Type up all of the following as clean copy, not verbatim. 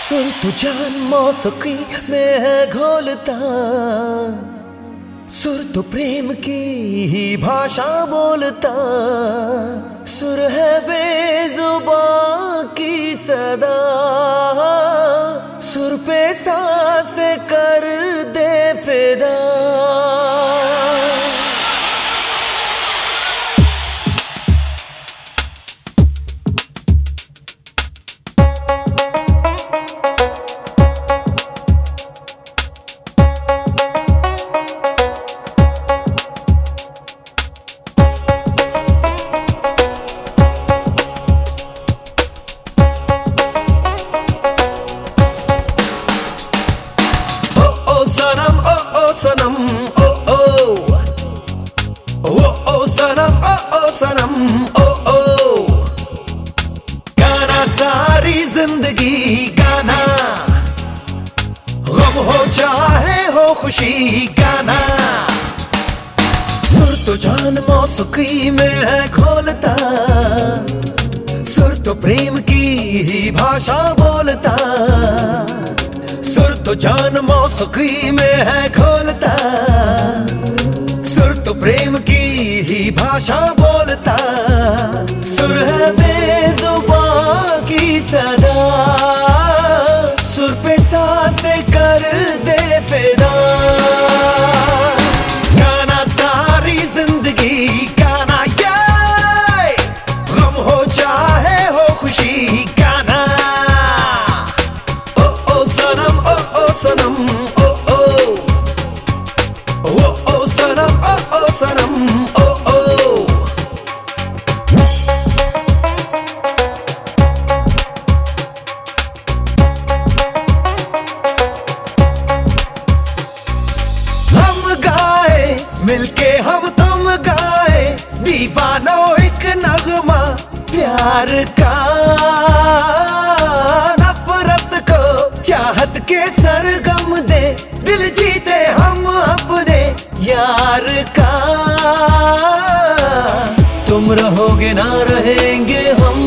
सुर तो जान मौसीकी में है घोलता, सुर तो प्रेम की ही भाषा बोलता, सुर है बेजुबान की सदा, सुर पे सांस कर दे फिदा। सनम ओ ओ ओ सनम ओ सनम ओ गाना सारी जिंदगी गाना, गम हो चाहे हो खुशी गाना, सुर तो जान मौसीकी में है घोलता, सुर तो प्रेम की ही भाषा बोलता, सुर तो जान मौसीकी में है घोलता, सुर तो प्रेम की ही भाषा बोलता, सुर है बेजुबान की सदा, सुर पे सांस कर दे फिदा। गाना सारी जिंदगी गाना, ये गम हो चाहे हो खुशी गाना, सनम ओ ओ सनम ओ सनम ओ हम गाए मिलके हम तुम गाए, दीवानो एक नगमा प्यार का, चाहत के सरगम दे दिल जीते हम अपने यार का। तुम रहोगे ना रहेंगे हम,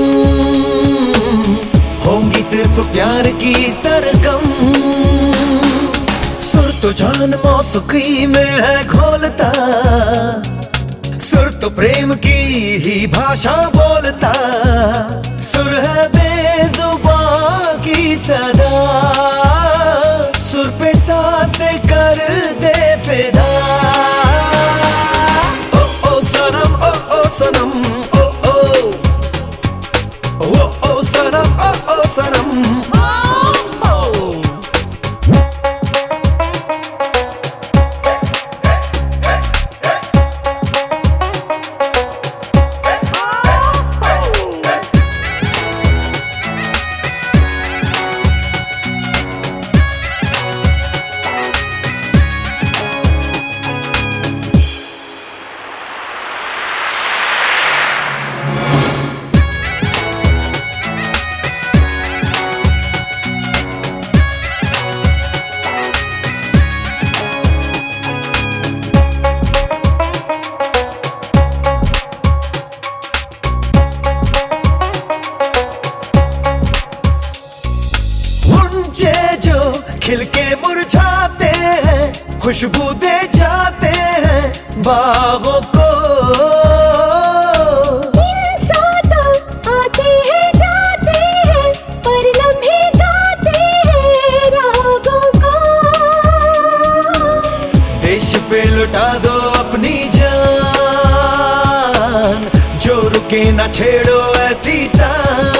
होंगी सिर्फ प्यार की सरगम, सुर तो जान मौसीकी में है घोलता, सुर तो प्रेम की ही भाषा बोलता, सुर है बेजुबान की सदा, सुर पे सांस कर दे फिदा। ओ सनम ओ सनम ओ सनम ओ सनम जो खिल के मुरझाते हैं, खुशबू दे जाते हैं बागों को, आते हैं जाते हैं पर लम्हे गाते हैं रागों को। देश पे लुटा दो अपनी जान, जो रुके ना छेड़ो ऐसी तान,